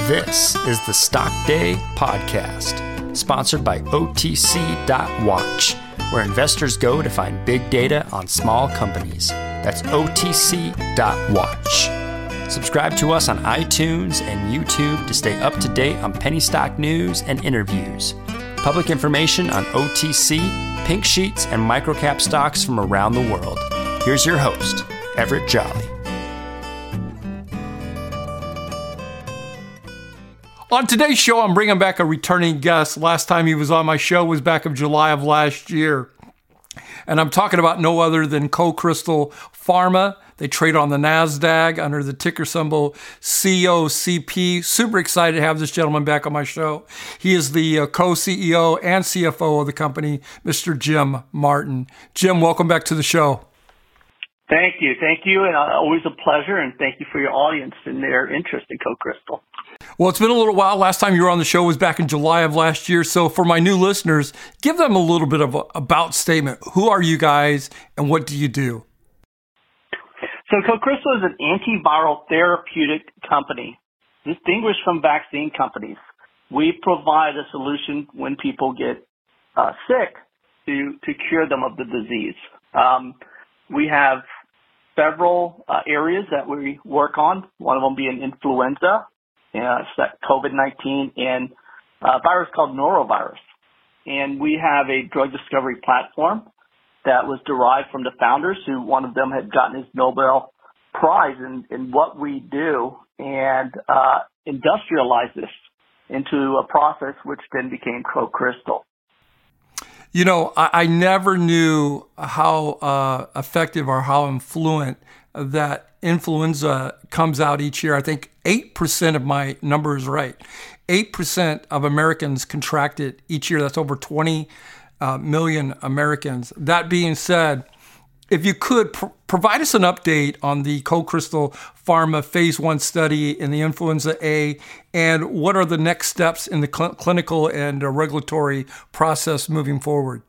This is the Stock Day Podcast, sponsored by OTC.Watch, where investors go to find big data on small companies. That's OTC.Watch. Subscribe to us on iTunes and YouTube to stay up to date on penny stock news and interviews. Public information on OTC, pink sheets, and microcap stocks from around the world. Here's your host, Everett Jolly. On today's show, I'm bringing back a returning guest. Last time he was on my show was back in July of last year. And I'm talking about no other than CoCrystal Pharma. They trade on the NASDAQ under the ticker symbol COCP. Super excited to have this gentleman back on my show. He is the co-CEO and CFO of the company, Mr. Jim Martin. Jim, welcome back to the show. Thank you. And always a pleasure. And thank you for your audience and their interest in CoCrystal. Well, it's been a little while. Last time you were on the show was back in July of last year. So for my new listeners, give them a little bit of an about statement. Who are you guys and what do you do? So CoCrystal is an antiviral therapeutic company, distinguished from vaccine companies. We provide a solution when people get sick to cure them of the disease. We have several areas that we work on, one of them being influenza, COVID-19, and a virus called norovirus. And we have a drug discovery platform that was derived from the founders, who one of them had gotten his Nobel Prize in what we do, and industrialize this into a process which then became CoCrystal. You know, I never knew how effective or how influent that influenza comes out each year. I think 8% of my number is right. 8% of Americans contract it each year. That's over 20 million Americans. That being said, if you could provide us an update on the CoCrystal Pharma phase 1 study in the influenza A, and what are the next steps in the clinical and regulatory process moving forward?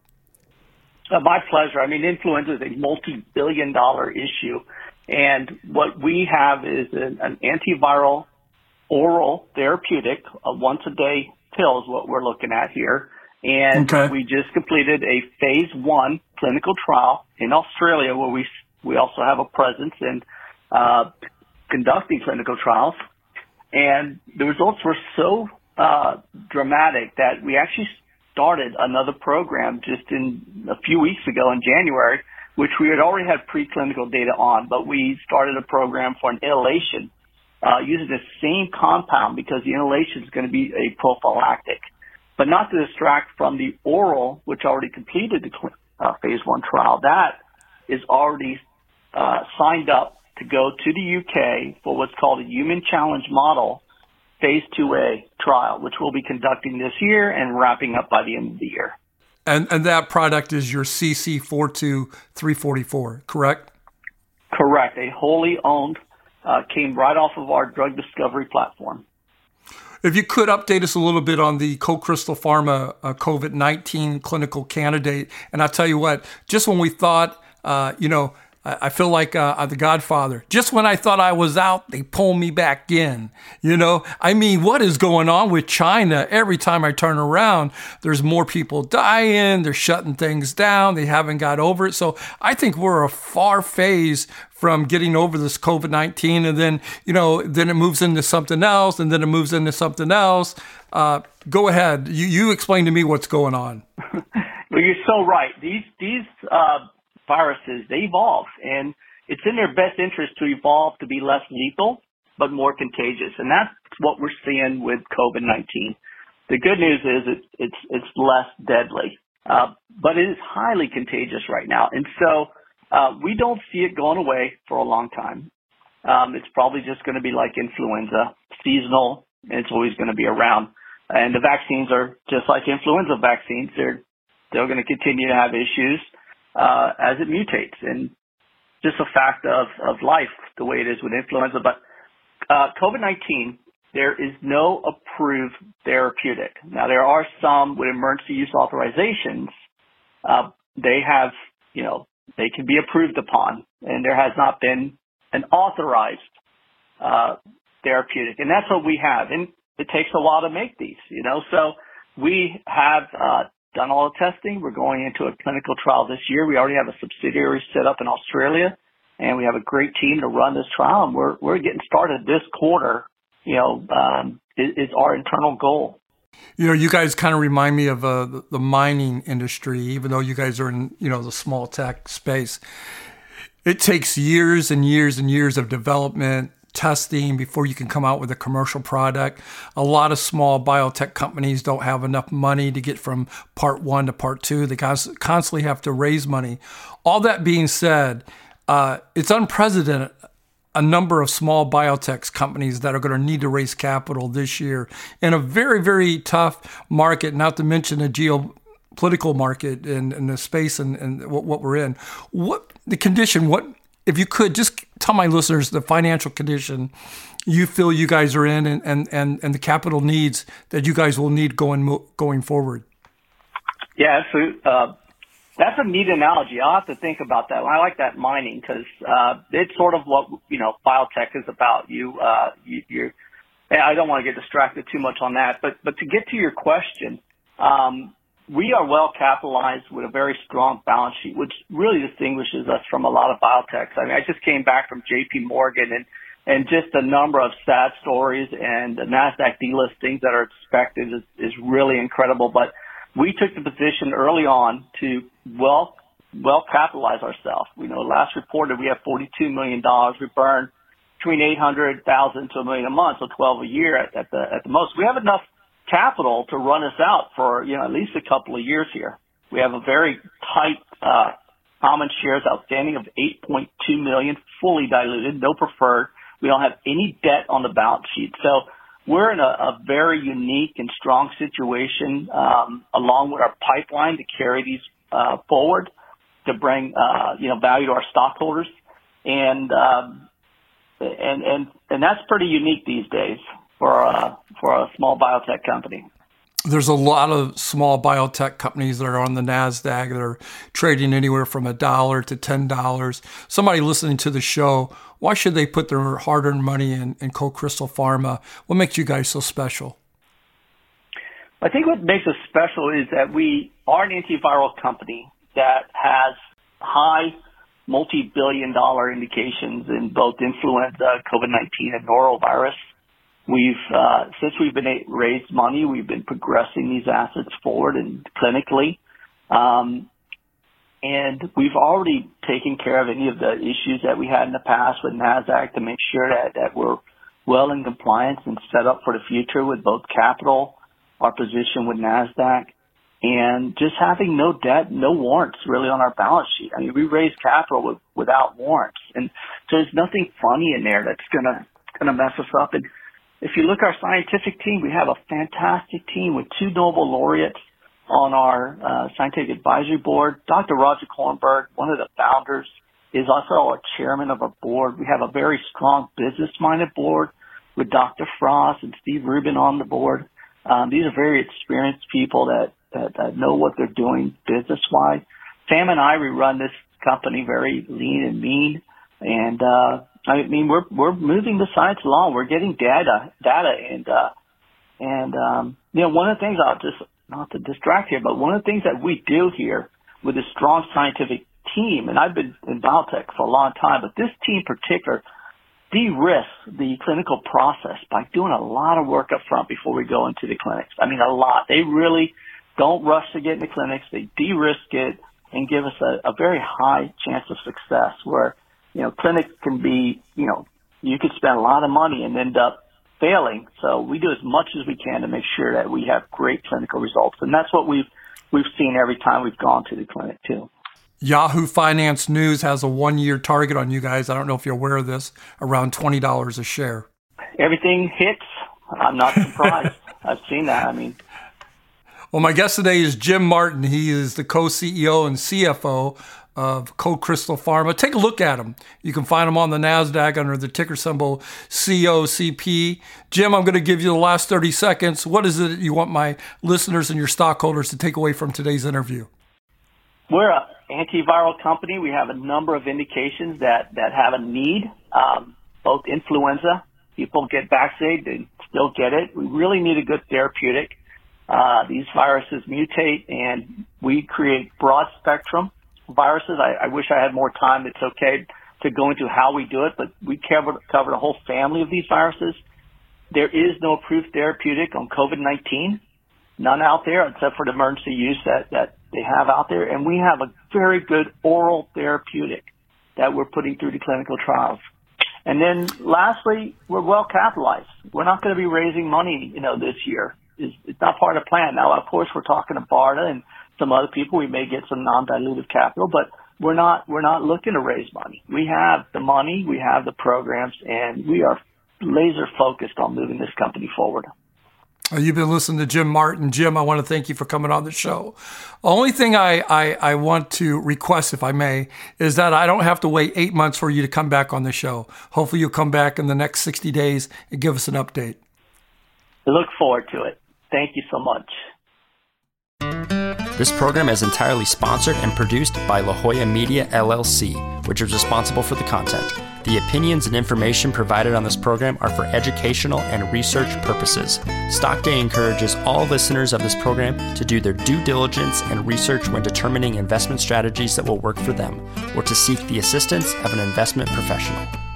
My pleasure. I mean, influenza is a multi-billion-dollar issue. And what we have is an antiviral oral therapeutic, a once-a-day pill is what we're looking at here. And We just completed a phase 1 clinical trial in Australia, where we also have a presence in conducting clinical trials. And the results were so dramatic that we actually started another program just in a few weeks ago in January, which we had already had preclinical data on, but we started a program for an inhalation using the same compound, because the inhalation is going to be a prophylactic, but not to distract from the oral, which already completed the phase 1 trial. That is already signed up to go to the UK for what's called a human challenge model phase 2A trial, which we'll be conducting this year and wrapping up by the end of the year. And that product is your CC42344, correct? Correct. A wholly owned, came right off of our drug discovery platform. If you could update us a little bit on the CoCrystal Pharma COVID-19 clinical candidate. And I'll tell you what, just when we thought, I feel like The Godfather. Just when I thought I was out, they pull me back in. I mean, what is going on with China? Every time I turn around, there's more people dying. They're shutting things down. They haven't got over it. So I think we're a far phase from getting over this COVID-19. And then, then it moves into something else, and then it moves into something else. Go ahead. You explain to me what's going on. Well, you're so right. These viruses, they evolve, and it's in their best interest to evolve to be less lethal but more contagious, and that's what we're seeing with COVID-19. The good news is it's less deadly, but it is highly contagious right now, and so we don't see it going away for a long time. It's probably just going to be like influenza, seasonal, and it's always going to be around. And the vaccines are just like influenza vaccines; they're going to continue to have issues as it mutates, and just a fact of life, the way it is with influenza. But COVID-19, there is no approved therapeutic. Now, there are some with emergency use authorizations. They have, they can be approved upon, and there has not been an authorized therapeutic. And that's what we have. And it takes a while to make these, So we have done all the testing. We're going into a clinical trial this year. We already have a subsidiary set up in Australia, and we have a great team to run this trial. And we're getting started this quarter. Is our internal goal. You guys kind of remind me of the mining industry, even though you guys are in, the small tech space. It takes years and years and years of development, testing before you can come out with a commercial product. A lot of small biotech companies don't have enough money to get from part 1 to part 2. They constantly have to raise money. All that being said, it's unprecedented. A number of small biotech companies that are going to need to raise capital this year in a very, very tough market, not to mention the geopolitical market and the space and what we're in. What the condition, if you could just tell my listeners the financial condition you feel you guys are in and the capital needs that you guys will need going forward. Yeah, so that's a neat analogy. I'll have to think about that. I like that mining because it's sort of what biotech is about. I don't want to get distracted too much on that, but to get to your question, we are well capitalized with a very strong balance sheet, which really distinguishes us from a lot of biotechs. I mean, I just came back from J.P. Morgan and just the number of sad stories and the NASDAQ delistings that are expected is really incredible. But we took the position early on to well capitalize ourselves. Last reported we have $42 million. We burn between $800,000 to $1 million a month, so 12 a year at the most. We have enough capital to run us out for at least a couple of years here. We have a very tight common shares outstanding of 8.2 million, fully diluted, no preferred. We don't have any debt on the balance sheet, so we're in a very unique and strong situation, along with our pipeline to carry these forward to bring value to our stockholders, and that's pretty unique these days for a small biotech company. There's a lot of small biotech companies that are on the NASDAQ that are trading anywhere from $1 to $10. Somebody listening to the show, why should they put their hard-earned money in CoCrystal Pharma? What makes you guys so special? I think what makes us special is that we are an antiviral company that has high multi-billion-dollar indications in both influenza, COVID-19, and norovirus. Since we've raised money, we've been progressing these assets forward and clinically. And we've already taken care of any of the issues that we had in the past with NASDAQ to make sure that we're well in compliance and set up for the future with both capital, our position with NASDAQ, and just having no debt, no warrants really on our balance sheet. I mean, we raised capital without warrants. And so there's nothing funny in there that's gonna mess us up. And if you look at our scientific team, we have a fantastic team with 2 Nobel laureates on our scientific advisory board. Dr. Roger Kornberg, one of the founders, is also our chairman of our board. We have a very strong business-minded board with Dr. Frost and Steve Rubin on the board. These are very experienced people that know what they're doing business-wise. Sam and I, we run this company very lean and mean, and I mean, we're moving the science along. We're getting data, and one of the things not to distract here, but one of the things that we do here with a strong scientific team, and I've been in biotech for a long time, but this team in particular de-risks the clinical process by doing a lot of work up front before we go into the clinics. I mean, a lot. They really don't rush to get in the clinics. They de-risk it and give us a very high chance of success where clinics can be, you could spend a lot of money and end up failing. So we do as much as we can to make sure that we have great clinical results. And that's what we've seen every time we've gone to the clinic too. Yahoo Finance News has a 1-year target on you guys. I don't know if you're aware of this, around $20 a share. Everything hits. I'm not surprised. I've seen that. Well, my guest today is Jim Martin. He is the co-CEO and CFO of CoCrystal Pharma. Take a look at him. You can find him on the NASDAQ under the ticker symbol COCP. Jim, I'm going to give you the last 30 seconds. What is it you want my listeners and your stockholders to take away from today's interview? We're an antiviral company. We have a number of indications that have a need, both influenza. People get vaccinated, they still get it. We really need a good therapeutic. These viruses mutate, and we create broad spectrum viruses. I wish I had more time. It's okay to go into how we do it, but we covered a whole family of these viruses. There is no approved therapeutic on COVID-19, none out there except for the emergency use that they have out there. And we have a very good oral therapeutic that we're putting through the clinical trials. And then lastly, we're well capitalized. We're not going to be raising money, this year. It's not part of the plan. Now, of course, we're talking to BARDA and some other people. We may get some non-dilutive capital, but we're not looking to raise money. We have the money, we have the programs, and we are laser focused on moving this company forward. You've been listening to Jim Martin. Jim, I want to thank you for coming on the show. Only thing I want to request, if I may, is that I don't have to wait 8 months for you to come back on the show. Hopefully you'll come back in the next 60 days and give us an update. I look forward to it. Thank you so much. This program is entirely sponsored and produced by La Jolla Media, LLC, which is responsible for the content. The opinions and information provided on this program are for educational and research purposes. Stock Day encourages all listeners of this program to do their due diligence and research when determining investment strategies that will work for them, or to seek the assistance of an investment professional.